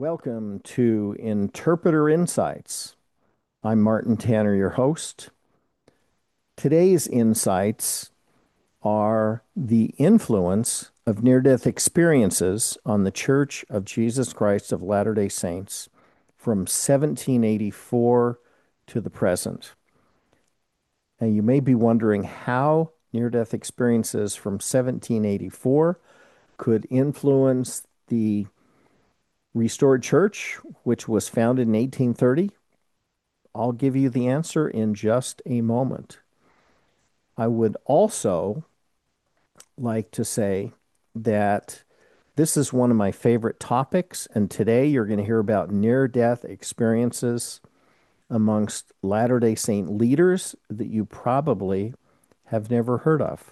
Welcome to Interpreter Insights. I'm Martin Tanner, your host. Today's insights are the influence of near-death experiences on the Church of Jesus Christ of Latter-day Saints from 1784 to the present. And you may be wondering how near-death experiences from 1784 could influence the restored church, which was founded in 1830. I'll give you the answer in just a moment. I would also like to say that this is one of my favorite topics, and today you're going to hear about near-death experiences amongst Latter-day Saint leaders that you probably have never heard of.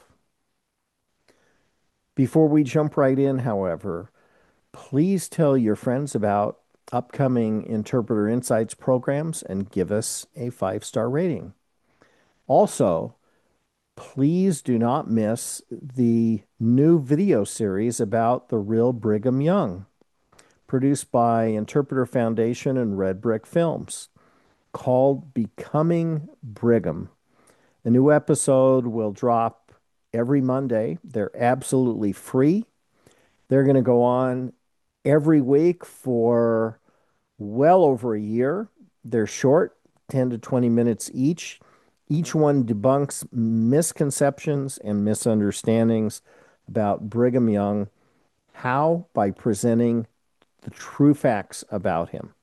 Before we jump right in, however, please tell your friends about upcoming Interpreter Insights programs and give us a 5-star rating. Also, please do not miss the new video series about the real Brigham Young, produced by Interpreter Foundation and Red Brick Films, called Becoming Brigham. A new episode will drop every Monday. They're absolutely free. They're going to go on every week for well over a year. They're short, 10 to 20 minutes each. Each one debunks misconceptions and misunderstandings about Brigham Young. How? By presenting the true facts about him.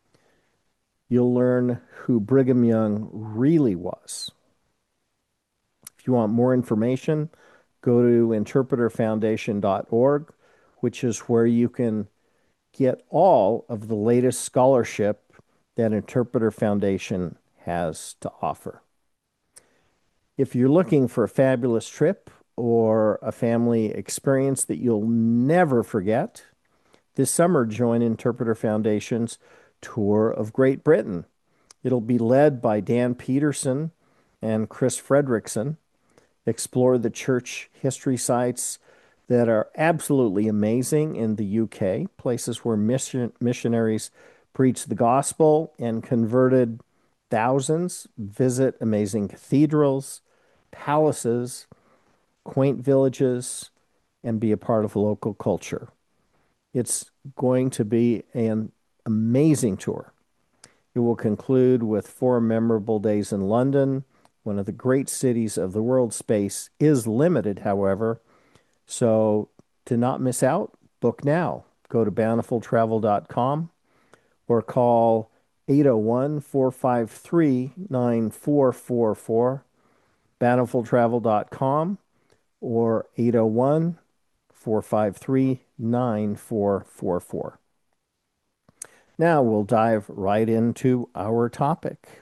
You'll learn who Brigham Young really was. If you want more information, go to interpreterfoundation.org, which is where you can get all of the latest scholarship that Interpreter Foundation has to offer. If you're looking for a fabulous trip or a family experience that you'll never forget, this summer join Interpreter Foundation's Tour of Great Britain. It'll be led by Dan Peterson and Chris Fredrickson. Explore the church history sites that are absolutely amazing in the UK, places where missionaries preached the gospel and converted thousands. Visit amazing cathedrals, palaces, quaint villages, and be a part of local culture. It's going to be an amazing tour. It will conclude with 4 memorable days in London, one of the great cities of the world. Space is limited, however, so to not miss out, book now. Go to bountifultravel.com or call 801-453-9444, bountifultravel.com, or 801-453-9444. Now we'll dive right into our topic.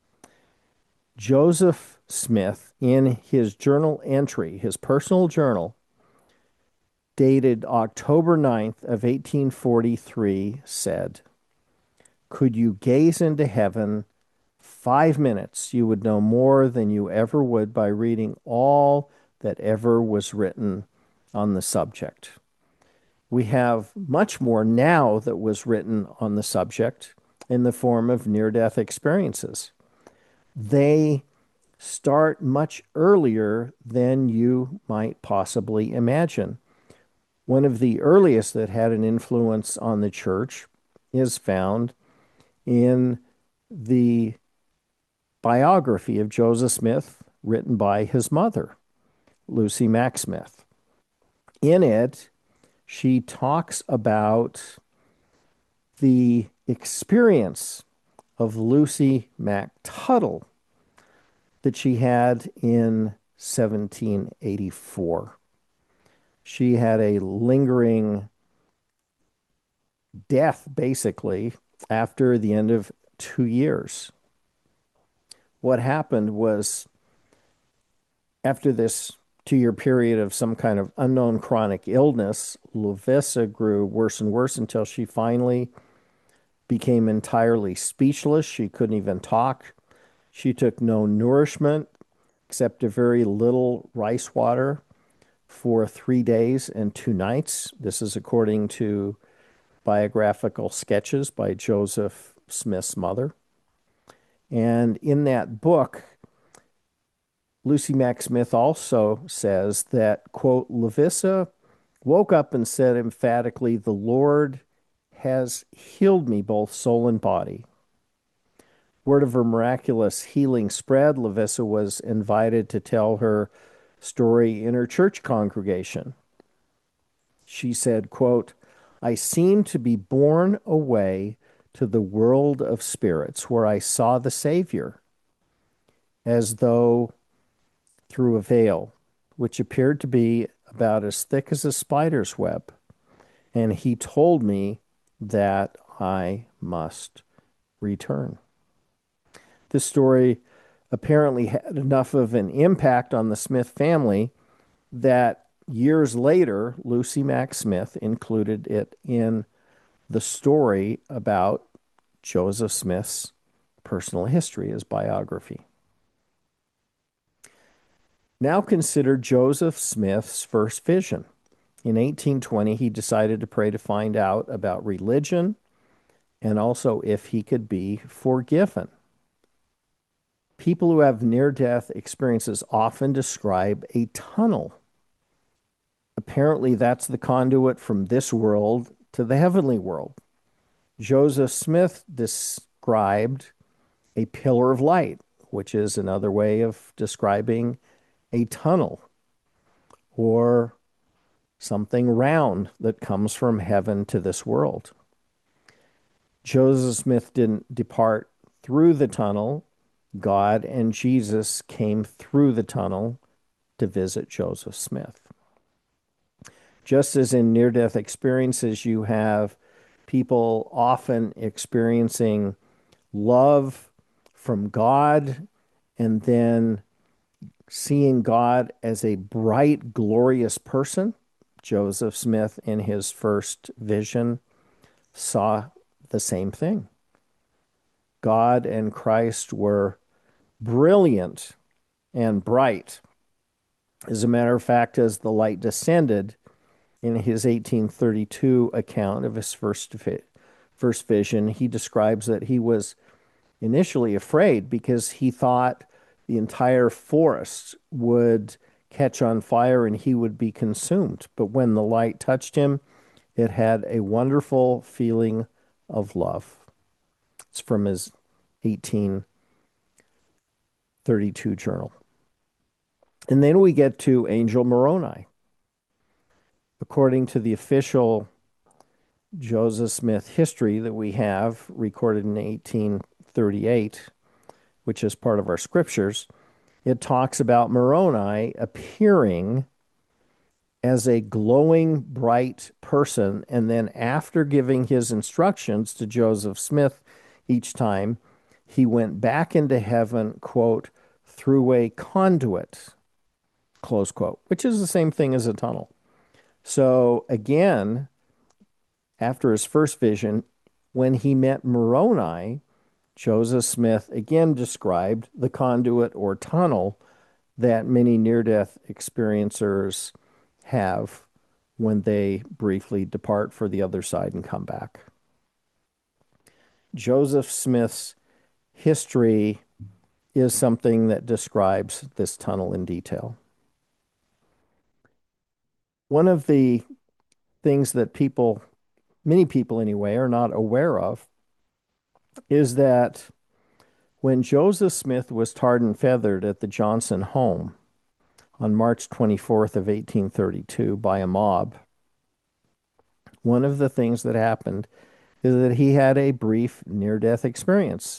Joseph Smith, in his journal entry, his personal journal, dated October 9th of 1843, said, "Could you gaze into heaven 5 minutes, you would know more than you ever would by reading all that ever was written on the subject." We have much more now that was written on the subject in the form of near-death experiences. They start much earlier than you might possibly imagine. One of the earliest that had an influence on the church is found in the biography of Joseph Smith, written by his mother, Lucy Mack Smith. In it, she talks about the experience of Lucy Mack Tuttle that she had in 1784. She had a lingering death, basically, after the end of 2 years. What happened was, after this 2-year period of some kind of unknown chronic illness, Lovisa grew worse and worse until she finally became entirely speechless. She couldn't even talk. She took no nourishment except a very little rice water for 3 days and 2 nights. This is according to biographical sketches by Joseph Smith's mother. And in that book, Lucy Mack Smith also says that, quote, Lavissa woke up and said emphatically, "The Lord has healed me, both soul and body." Word of her miraculous healing spread. Lavissa was invited to tell her story in her church congregation. She said, quote, "I seemed to be borne away to the world of spirits where I saw the Savior as though through a veil, which appeared to be about as thick as a spider's web. And he told me that I must return." This story apparently had enough of an impact on the Smith family that years later, Lucy Mack Smith included it in the story about Joseph Smith's personal history, his biography. Now consider Joseph Smith's first vision. In 1820, he decided to pray to find out about religion and also if he could be forgiven. People who have near-death experiences often describe a tunnel. Apparently, that's the conduit from this world to the heavenly world. Joseph Smith described a pillar of light, which is another way of describing a tunnel or something round that comes from heaven to this world. Joseph Smith didn't depart through the tunnel. God and Jesus came through the tunnel to visit Joseph Smith. Just as in near-death experiences, you have people often experiencing love from God and then seeing God as a bright, glorious person. Joseph Smith, in his first vision, saw the same thing. God and Christ were brilliant and bright. As a matter of fact, as the light descended, in his 1832 account of his first vision, he describes that he was initially afraid because he thought the entire forest would catch on fire and he would be consumed. But when the light touched him, it had a wonderful feeling of love. It's from his 1832 journal. And then we get to Angel Moroni. According to the official Joseph Smith history that we have recorded in 1838, which is part of our scriptures, it talks about Moroni appearing as a glowing, bright person. And then after giving his instructions to Joseph Smith each time, he went back into heaven, quote, "through a conduit," close quote, which is the same thing as a tunnel. So again, after his first vision, when he met Moroni, Joseph Smith again described the conduit or tunnel that many near-death experiencers have when they briefly depart for the other side and come back. Joseph Smith's history is something that describes this tunnel in detail. One of the things that many people anyway, are not aware of is that when Joseph Smith was tarred and feathered at the Johnson home on March 24th of 1832 by a mob, one of the things that happened is that he had a brief near-death experience.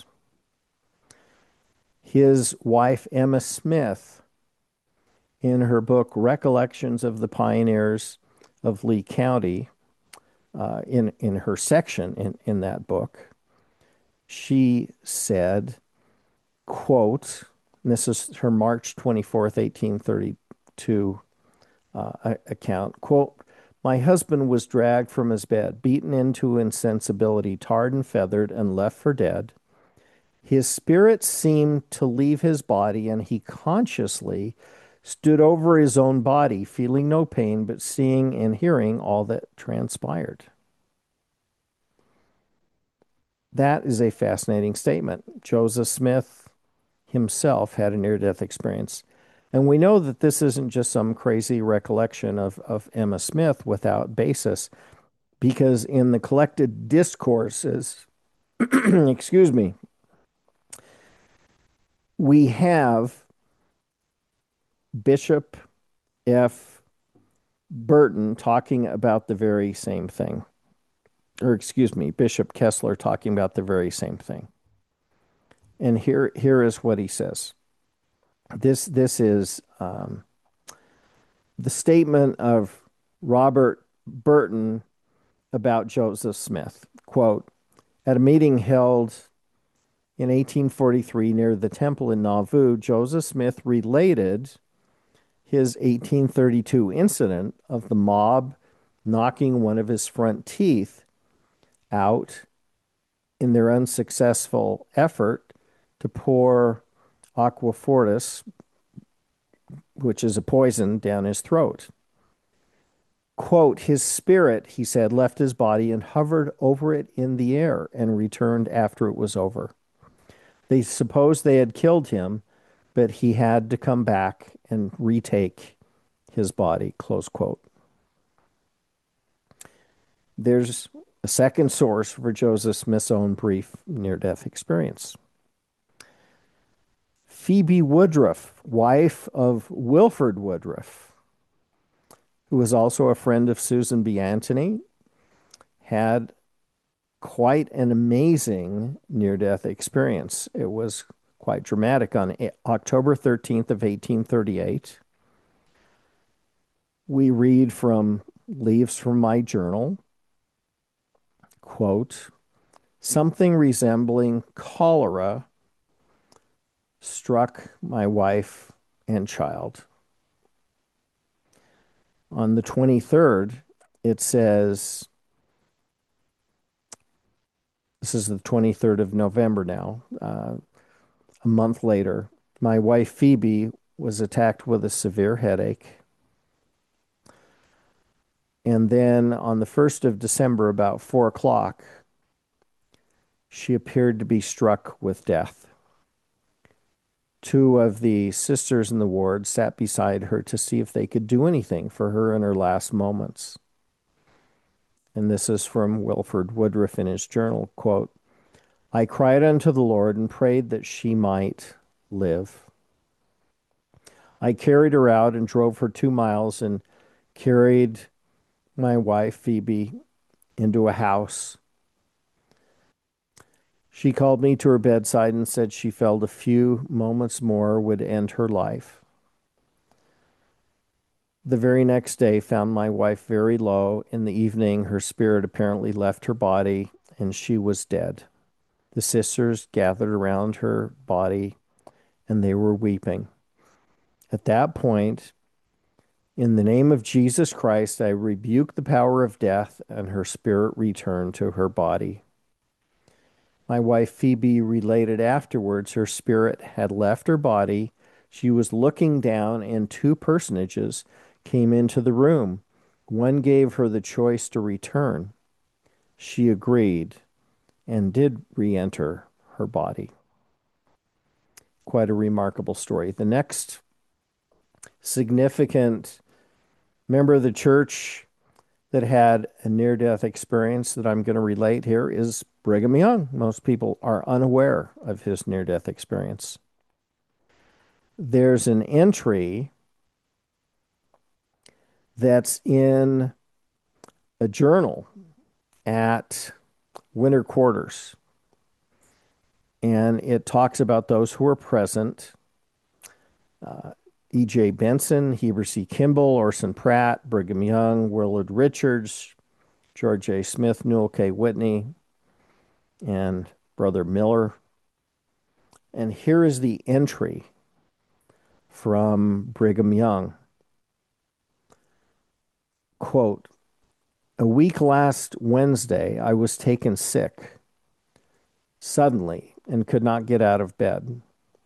His wife, Emma Smith, in her book Recollections of the Pioneers of Lee County, in her section in that book, she said, quote, and this is her March 24th, 1832 account, quote, "My husband was dragged from his bed, beaten into insensibility, tarred and feathered, and left for dead. His spirit seemed to leave his body, and he consciously stood over his own body, feeling no pain, but seeing and hearing all that transpired." That is a fascinating statement. Joseph Smith himself had a near-death experience. And we know that this isn't just some crazy recollection of Emma Smith without basis, because in the collected discourses, excuse me, we have Bishop F. Burton talking about the very same thing. Or excuse me, Bishop Kessler talking about the very same thing. And here is what he says. This is the statement of Robert Burton about Joseph Smith. Quote, at a meeting held in 1843 near the temple in Nauvoo, Joseph Smith related his 1832 incident of the mob knocking one of his front teeth out in their unsuccessful effort to pour aqua fortis, which is a poison, down his throat. Quote, his spirit, he said, left his body and hovered over it in the air and returned after it was over. They supposed they had killed him, but he had to come back and retake his body, close quote. There's a second source for Joseph Smith's own brief near-death experience. Phoebe Woodruff, wife of Wilford Woodruff, who was also a friend of Susan B. Anthony, had quite an amazing near-death experience. It was quite dramatic. On October 13th of 1838, we read from Leaves from My Journal, quote, something resembling cholera struck my wife and child. On the 23rd, it says, this is the 23rd of November now, a month later, my wife Phoebe was attacked with a severe headache. And then on the 1st of December, about 4 o'clock, she appeared to be struck with death. Two of the sisters in the ward sat beside her to see if they could do anything for her in her last moments. And this is from Wilford Woodruff in his journal, quote, I cried unto the Lord and prayed that she might live. I carried her out and drove her 2 miles and carried my wife, Phoebe, into a house. She called me to her bedside and said she felt a few moments more would end her life. The very next day found my wife very low. In the evening, her spirit apparently left her body and she was dead. The sisters gathered around her body and they were weeping. At that point, in the name of Jesus Christ, I rebuke the power of death, and her spirit returned to her body. My wife Phoebe related afterwards her spirit had left her body. She was looking down, and two personages came into the room. One gave her the choice to return. She agreed and did re-enter her body. Quite a remarkable story. The next significant member of the church that had a near-death experience that I'm going to relate here is Brigham Young. Most people are unaware of his near-death experience. There's an entry that's in a journal at winter quarters, and it talks about those who were present. E.J. Benson, Heber C. Kimball, Orson Pratt, Brigham Young, Willard Richards, George A. Smith, Newell K. Whitney, and Brother Miller. And here is the entry from Brigham Young. Quote, a week last Wednesday, I was taken sick suddenly and could not get out of bed.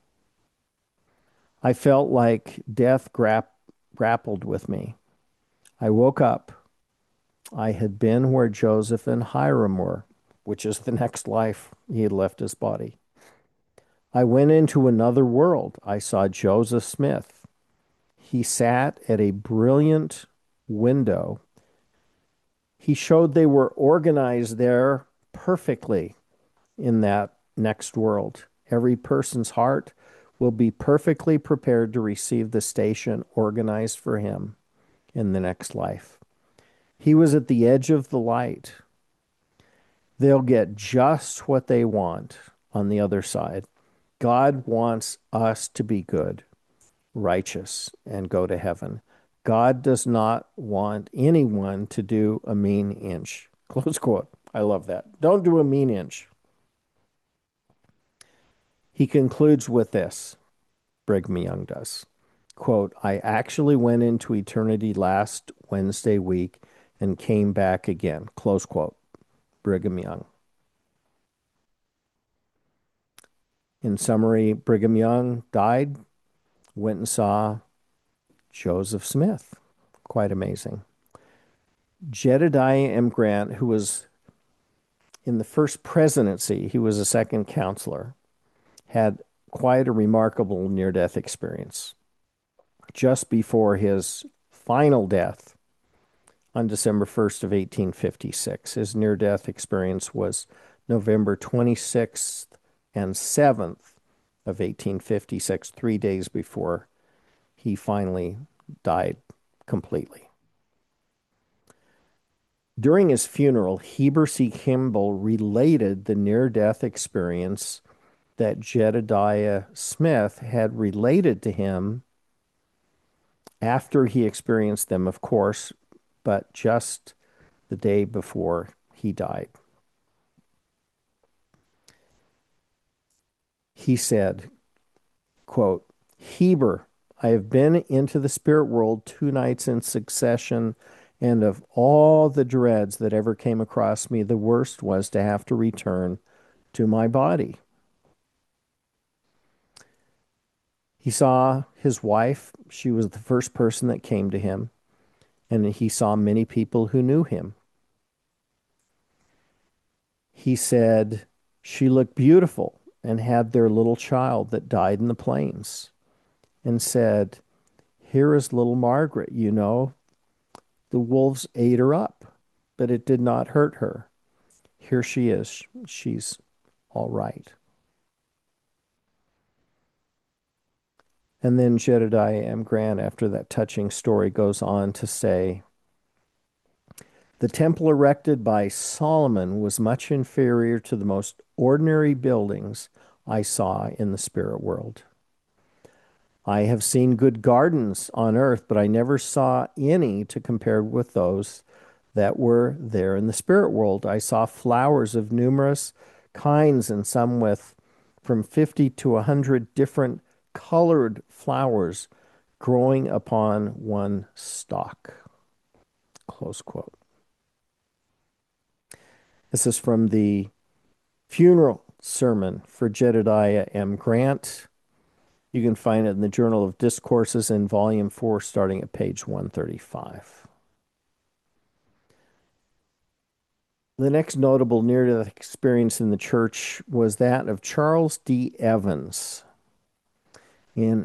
I felt like death grappled with me. I woke up. I had been where Joseph and Hiram were, which is the next life. He had left his body. I went into another world. I saw Joseph Smith. He sat at a brilliant window. He showed they were organized there perfectly in that next world. Every person's heart will be perfectly prepared to receive the station organized for him in the next life. He was at the edge of the light. They'll get just what they want on the other side. God wants us to be good, righteous, and go to heaven. God does not want anyone to do a mean inch. Close quote. I love that. Don't do a mean inch. He concludes with this, Brigham Young does. Quote, I actually went into eternity last Wednesday week and came back again. Close quote. Brigham Young. In summary, Brigham Young died, went and saw Joseph Smith. Quite amazing. Jedediah M. Grant, who was in the first presidency, he was a second counselor, had quite a remarkable near-death experience. Just before his final death on December 1st of 1856, his near-death experience was November 26th and 7th of 1856, 3 days before he finally died completely. During his funeral, Heber C. Kimball related the near-death experience that Jedediah Smith had related to him after he experienced them, of course, but just the day before he died. He said, quote, Heber, I have been into the spirit world 2 nights in succession, and of all the dreads that ever came across me, the worst was to have to return to my body. He saw his wife. She was the first person that came to him, and he saw many people who knew him. He said she looked beautiful and had their little child that died in the plains, and said, here is little Margaret, you know. The wolves ate her up, but it did not hurt her. Here she is. She's all right. And then Jedediah M. Grant, after that touching story, goes on to say, the temple erected by Solomon was much inferior to the most ordinary buildings I saw in the spirit world. I have seen good gardens on earth, but I never saw any to compare with those that were there in the spirit world. I saw flowers of numerous kinds, and some with from 50 to 100 different colored flowers growing upon one stalk. Close quote. This is from the funeral sermon for Jedediah M. Grant. You can find it in the Journal of Discourses in Volume 4, starting at page 135. The next notable near-death experience in the church was that of Charles D. Evans. In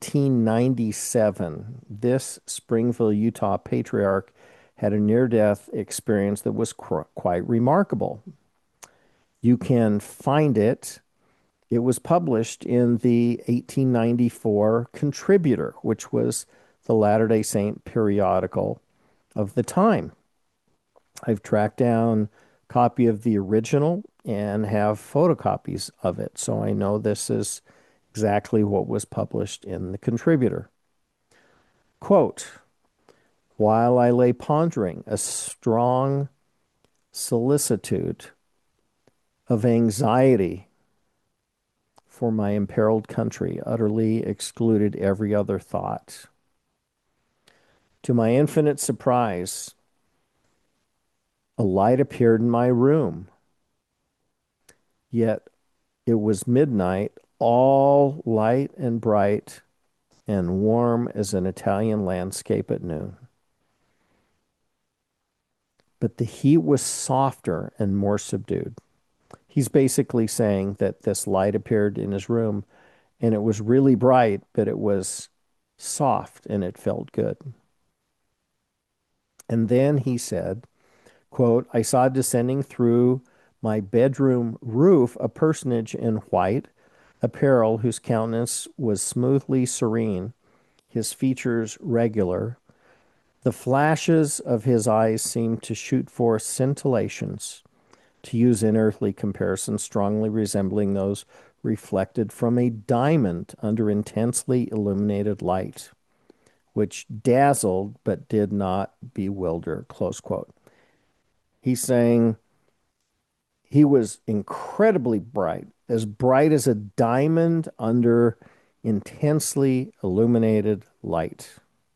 1897, this Springville, Utah patriarch had a near-death experience that was quite remarkable. You can find it. It was published in the 1894 Contributor, which was the Latter-day Saint periodical of the time. I've tracked down a copy of the original and have photocopies of it, so I know this is exactly what was published in the Contributor. Quote, while I lay pondering a strong solicitude of anxiety for my imperiled country, utterly excluded every other thought. To my infinite surprise, a light appeared in my room. Yet it was midnight, all light and bright and warm as an Italian landscape at noon. But the heat was softer and more subdued. He's basically saying that this light appeared in his room and it was really bright, but it was soft and it felt good. And then he said, quote, I saw descending through my bedroom roof a personage in white apparel whose countenance was smoothly serene, his features regular. The flashes of his eyes seemed to shoot forth scintillations, to use an earthly comparison, strongly resembling those reflected from a diamond under intensely illuminated light, which dazzled but did not bewilder, close quote. He's saying he was incredibly bright as a diamond under intensely illuminated light.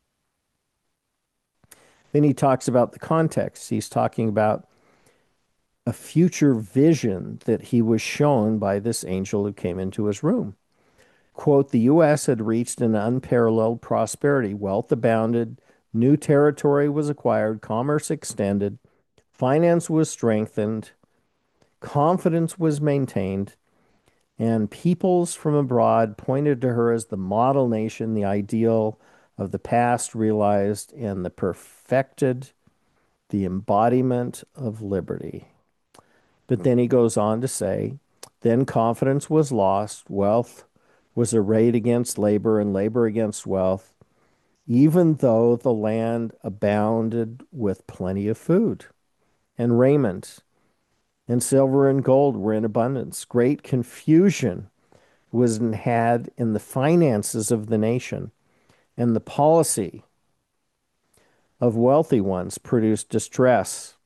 Then he talks about the context. He's talking about a future vision that he was shown by this angel who came into his room. Quote, the U.S. had reached an unparalleled prosperity. Wealth abounded, new territory was acquired, commerce extended, finance was strengthened, confidence was maintained, and peoples from abroad pointed to her as the model nation, the ideal of the past realized, and the perfected, the embodiment of liberty. But then he goes on to say, then confidence was lost, wealth was arrayed against labor, and labor against wealth, even though the land abounded with plenty of food and raiment, and silver and gold were in abundance. Great confusion was had in the finances of the nation, and the policy of wealthy ones produced distress.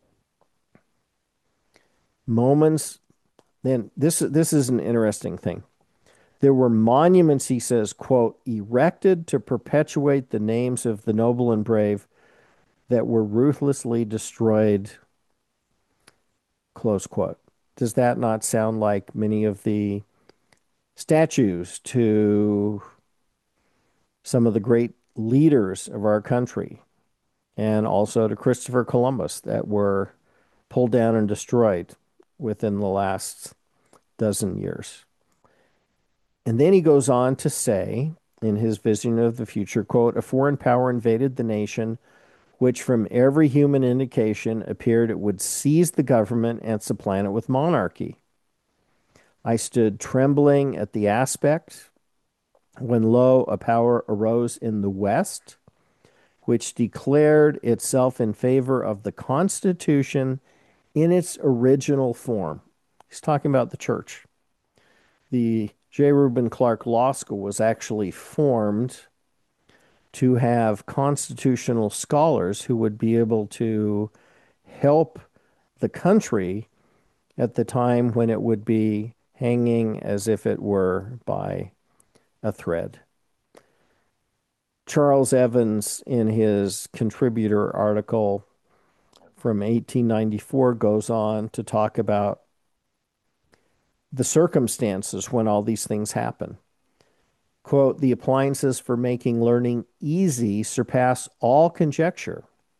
Moments, then this is an interesting thing. There were monuments, he says, quote, erected to perpetuate the names of the noble and brave that were ruthlessly destroyed, close quote. Does that not sound like many of the statues to some of the great leaders of our country and also to Christopher Columbus that were pulled down and destroyed within the last dozen years? And then he goes on to say in his vision of the future, quote, a foreign power invaded the nation, which from every human indication appeared it would seize the government and supplant it with monarchy. I stood trembling at the aspect when lo, a power arose in the West, which declared itself in favor of the Constitution in its original form. He's talking about the church. The J. Reuben Clark Law School was actually formed to have constitutional scholars who would be able to help the country at the time when it would be hanging as if it were by a thread. Charles Evans, in his contributor article from 1894, goes on to talk about the circumstances when all these things happen. Quote, the appliances for making learning easy surpass all conjecture.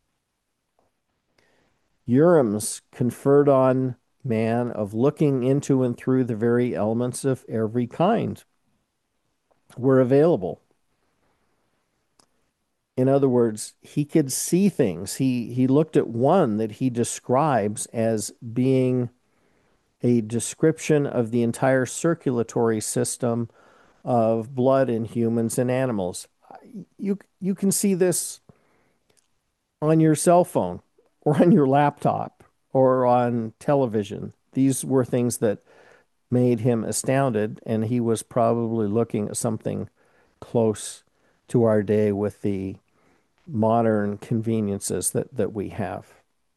Urim's conferred on man of looking into and through the very elements of every kind were available. In other words, he could see things. He looked at one that he describes as being a description of the entire circulatory system of blood in humans and animals. You can see this on your cell phone or on your laptop or on television. These were things that made him astounded, and he was probably looking at something close to our day with the modern conveniences that we have.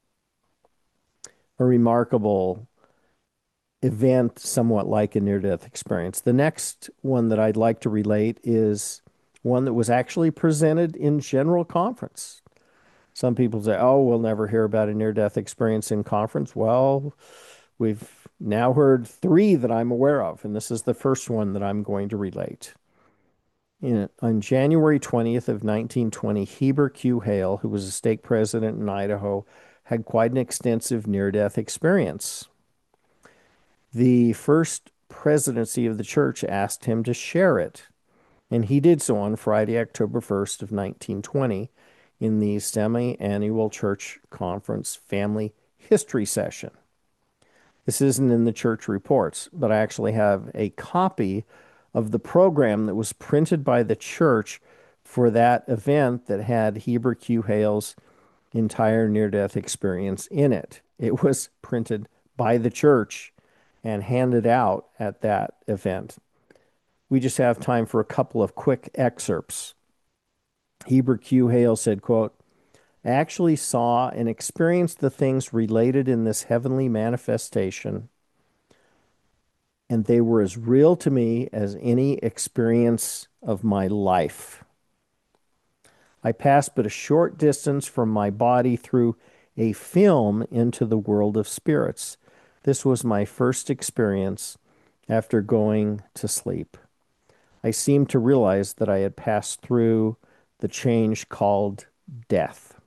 A remarkable event, somewhat like a near-death experience. The next one that I'd like to relate is one that was actually presented in general conference. Some people say, oh, we'll never hear about a near-death experience in conference. Well, we've now heard three that I'm aware of, and this is the first one that I'm going to relate. On January 20th of 1920, Heber Q. Hale, who was a stake president in Idaho, had quite an extensive near-death experience. The first presidency of the church asked him to share it, and he did so on Friday, October 1st of 1920 in the semi-annual church conference family history session. This isn't in the church reports, but I actually have a copy of the program that was printed by the church for that event that had Heber Q. Hale's entire near-death experience in it. It was printed by the church and handed out at that event. We just have time for a couple of quick excerpts. Heber Q. Hale said, quote, I actually saw and experienced the things related in this heavenly manifestation, and they were as real to me as any experience of my life. I passed but a short distance from my body through a film into the world of spirits. This was my first experience after going to sleep. I seemed to realize that I had passed through the change called death.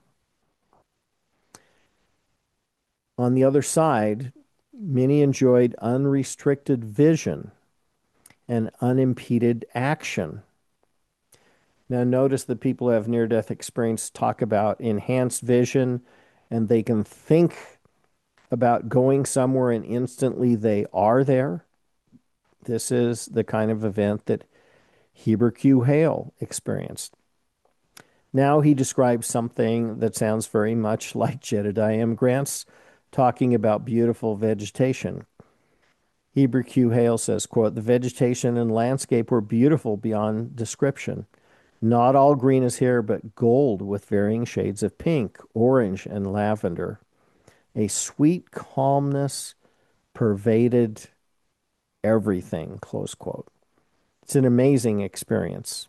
On the other side, many enjoyed unrestricted vision and unimpeded action. Now, notice that people who have near-death experience talk about enhanced vision, and they can think about going somewhere and instantly they are there. This is the kind of event that Heber Q. Hale experienced. Now he describes something that sounds very much like Jedediah M. Grant's talking about beautiful vegetation. Heber Q. Hale says, quote, the vegetation and landscape were beautiful beyond description. Not all green is here, but gold with varying shades of pink, orange, and lavender. A sweet calmness pervaded everything, close quote. It's an amazing experience.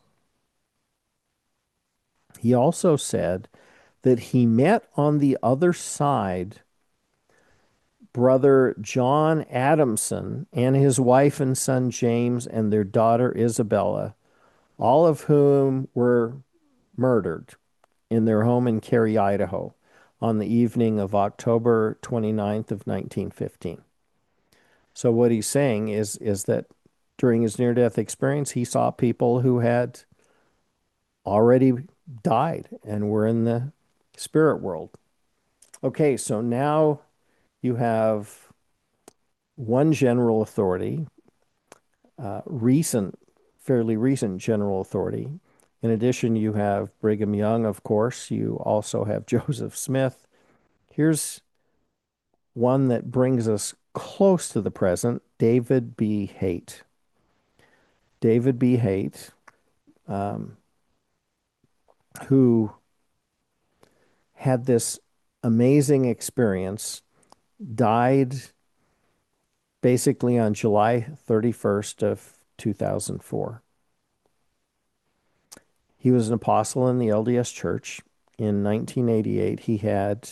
He also said that he met on the other side brother John Adamson and his wife and son James and their daughter Isabella, all of whom were murdered in their home in Cary, Idaho, on the evening of October 29th of 1915. So what he's saying is that during his near-death experience, he saw people who had already died and were in the spirit world. Okay, so now you have one general authority, fairly recent general authority. In addition, you have Brigham Young, of course. You also have Joseph Smith. Here's one that brings us close to the present, David B. Haight. David B. Haight, who had this amazing experience, died basically on July 31st of 2004. He was an apostle in the LDS Church. In 1988, he had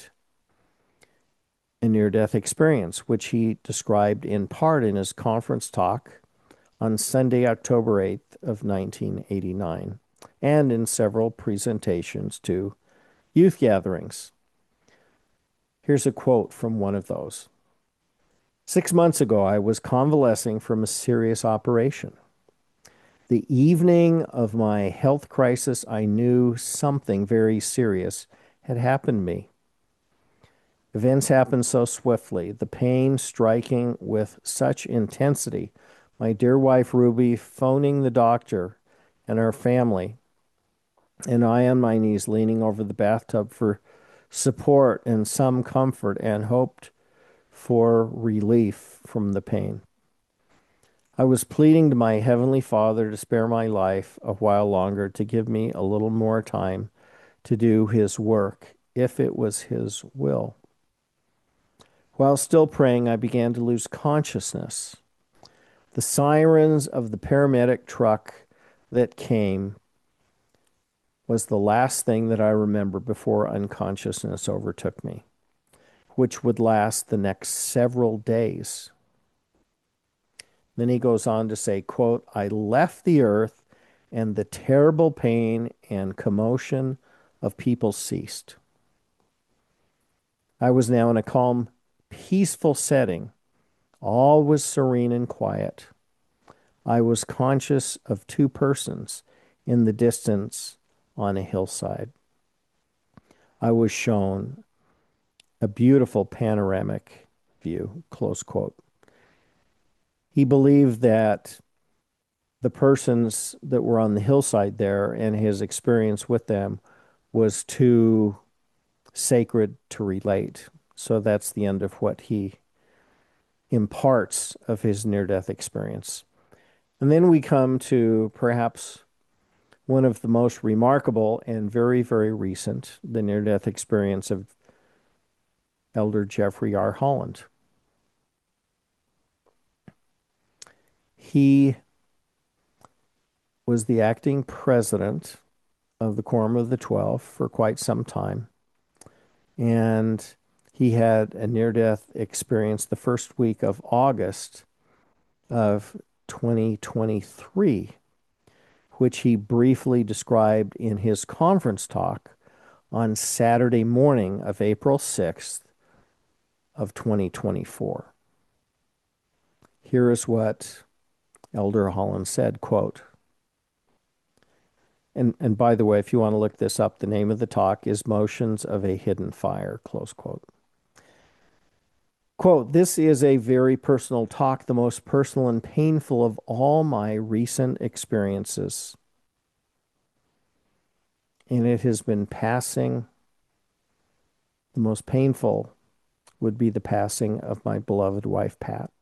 a near-death experience, which he described in part in his conference talk on Sunday, October 8th of 1989, and in several presentations to youth gatherings. Here's a quote from one of those. 6 months ago, I was convalescing from a serious operation. The evening of my health crisis, I knew something very serious had happened to me. Events happened so swiftly, the pain striking with such intensity. My dear wife, Ruby, phoning the doctor and our family, and I on my knees leaning over the bathtub for support and some comfort and hoped for relief from the pain. I was pleading to my Heavenly Father to spare my life a while longer, to give me a little more time to do His work, if it was His will. While still praying, I began to lose consciousness. The sirens of the paramedic truck that came was the last thing that I remember before unconsciousness overtook me, which would last the next several days. Then he goes on to say, quote, I left the earth and the terrible pain and commotion of people ceased. I was now in a calm, peaceful setting, All was serene and quiet. I was conscious of two persons in the distance on a hillside. I was shown a beautiful panoramic view, close quote. He believed that the persons that were on the hillside there and his experience with them was too sacred to relate. So that's the end of what he imparts of his near death experience. And then we come to perhaps one of the most remarkable and very, very recent, the near death experience of Elder Jeffrey R. Holland. He was the acting president of the Quorum of the Twelve for quite some time. And he had a near death experience the first week of August of 2023, which he briefly described in his conference talk on Saturday morning of April 6th of 2024. Here is what Elder Holland said, quote, and by the way, if you want to look this up, the name of the talk is Motions of a Hidden Fire, close quote. Quote, this is a very personal talk, the most personal and painful of all my recent experiences. And it has been passing. The most painful would be the passing of my beloved wife, Pat.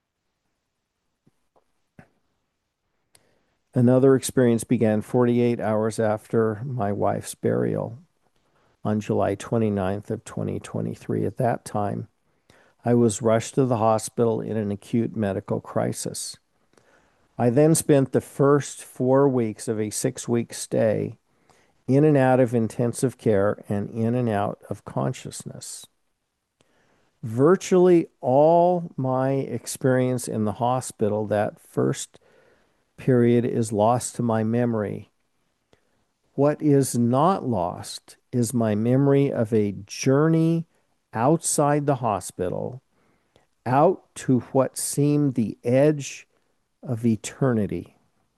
Another experience began 48 hours after my wife's burial on July 29th of 2023. At that time, I was rushed to the hospital in an acute medical crisis. I then spent the first 4 weeks of a 6-week stay in and out of intensive care and in and out of consciousness. Virtually all my experience in the hospital that first period is lost to my memory. What is not lost is my memory of a journey outside the hospital, out to what seemed the edge of eternity.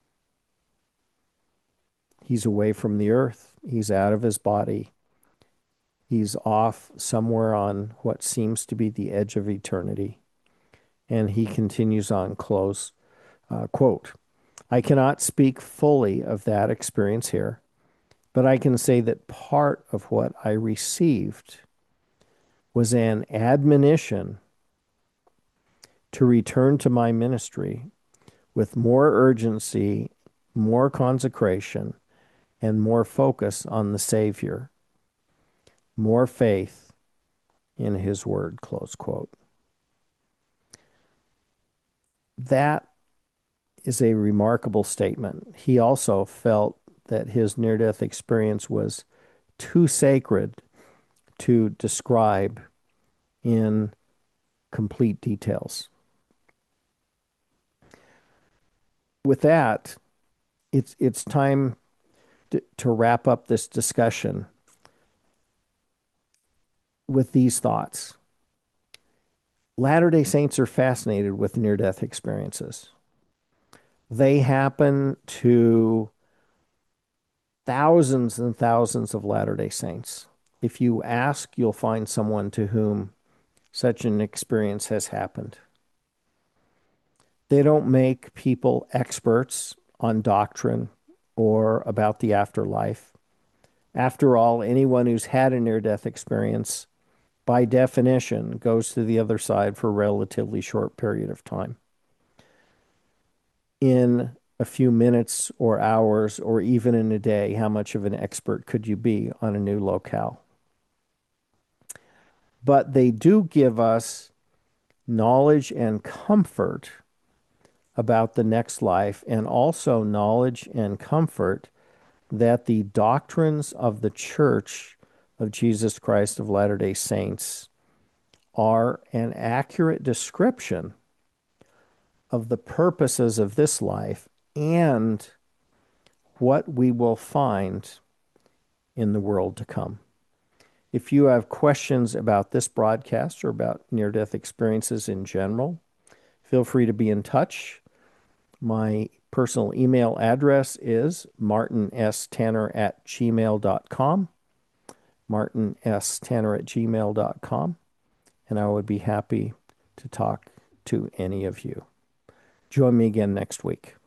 He's away from the earth. He's out of his body. He's off somewhere on what seems to be the edge of eternity. And he continues on, close quote, I cannot speak fully of that experience here, but I can say that part of what I received was an admonition to return to my ministry with more urgency, more consecration, and more focus on the Savior, more faith in his word, close quote. That is a remarkable statement. He also felt that his near-death experience was too sacred to describe in complete details. With that, it's time to wrap up this discussion with these thoughts. Latter-day Saints are fascinated with near-death experiences. They happen to thousands and thousands of Latter-day Saints. If you ask, you'll find someone to whom such an experience has happened. They don't make people experts on doctrine or about the afterlife. After all, anyone who's had a near-death experience, by definition, goes to the other side for a relatively short period of time. In a few minutes or hours or even in a day, how much of an expert could you be on a new locale? But they do give us knowledge and comfort about the next life, and also knowledge and comfort that the doctrines of the Church of Jesus Christ of Latter-day Saints are an accurate description of the purposes of this life and what we will find in the world to come. If you have questions about this broadcast or about near-death experiences in general, Feel free to be in touch. My personal email address is martinstanner@gmail.com, martinstanner@gmail.com, and I would be happy to talk to any of you. Join me again next week.